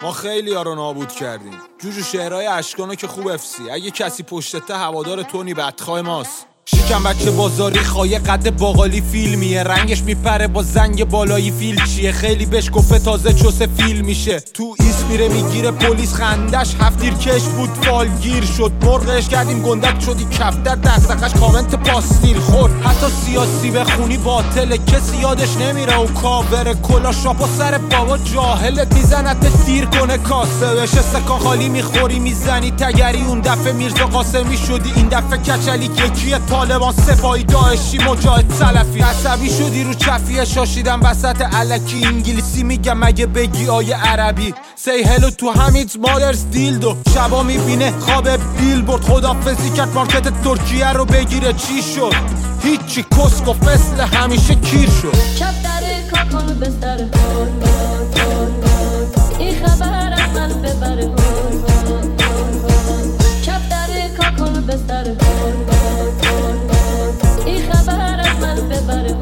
ما خیلی ها رو نابود کردیم. جوجو شعرهای اشکانو که خوب افسی. اگه کسی پشتته هوادار تونی بدخواه ماست. شیکم بچه بازاری خواهی قد باقالی فیلمیه، رنگش میپره با زنگ بالایی فیل چیه. خیلی بهش گفته تازه چوسه فیل میشه. تو ایست میره میگیره پلیس خندش هفتیر کش بود فالگیر شد. مرغش کردیم گندک شدی کفتر دستقش کامنت پاستیر خورد. حتی سیاسی بخونی باطله کسی یادش نمیره و کاور کلا شاپا سر بابا جاهلت میزنت دیر کنه کاسه بشه. سکان خالی میخوری میزنی تگری. اون دفعه میرزا قاسمی شدی این دفعه کچلی یکیه. طالبان سپاهی داعشی مجاهد سلفی. عصبی شدی رو چفیه شاشیدم وسط الکی. انگلیسی میگم مگه بگی آیه عربی. سی هلو تو همیت مادرز دیلدو. شبا میبینه خواب بیلبورد. خدافزی کرد مارکت ترکیه رو بگیره چی شد؟ هیچی کس گفت مثل همیشه کیر شد. شب در کاکانو بستر این خبر از من ببره. شب در کاکانو بستر این خبر از من ببره.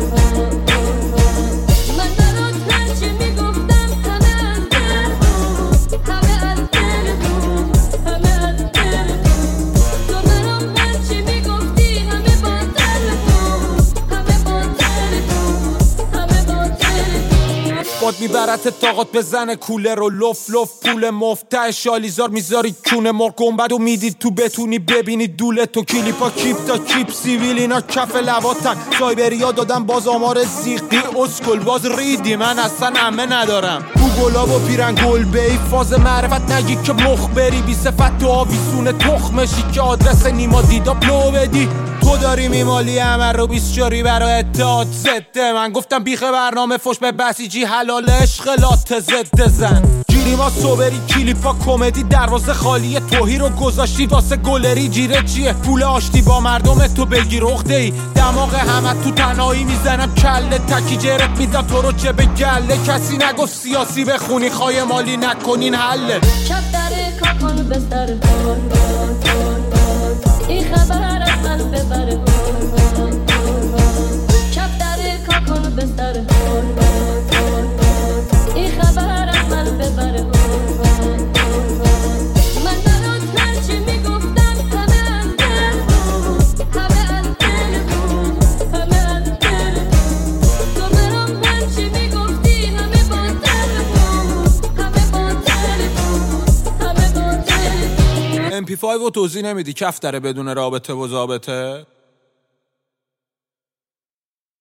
من برات هرچی میگفتم همه از دل بود، همه از دل بود، همه از دل بود. تو برام هرچی میگفتی همه با دل بود، همه با دل بود، همه با دل بود. باد میبرت طاقت بزنه کوله رو لف لف پول مفته شالیزار میذاری کونه مرغ گنبد و میدید تو بتونی ببینی دوله تو. کلیپا کیپ تا کیپ سیویل اینا کف لواتن. سایبریا دادم باز آمار زیقی اسکل باز ریدی. من اصلا عمه ندارم گوگلاب و پیرن گل بی فاز معرفت نگی که مخبری. بی صفت تو آویزون تخمشی که آدرس نیما دیدا پلو بدی. تو داری میمالی همه رو 24 برای اتحاد زده. من گفتم بیخ برنامه فش به بسیجی حلال عشق لاته زده زن. گیری ما صبری کلیپا کمدی دروازه خالیه. توهی رو گذاشتی واسه گلری. جیره چیه پول آشتی با مردم تو بگیر اخده ای. دماغ همه تو تنهایی میزنم کله تکی جرت میدم تو رو چه به گله. کسی نگفت سیاسی بخونی خواهی مالی نکنین حله. شب در کاکانو بستر این خبر از من ببره. شب در کاکانو بستر این خبر از من ببره. من برات هرچی میگفتم همه از دل بود، همه از دل بود، همه از دل بود. تو برام هرچی میگفتی همه با دل بود، همه با دل بود، همه با دل بود. MP5 رو توضیح نمیدی کف داره بدون رابطه و ضابطه.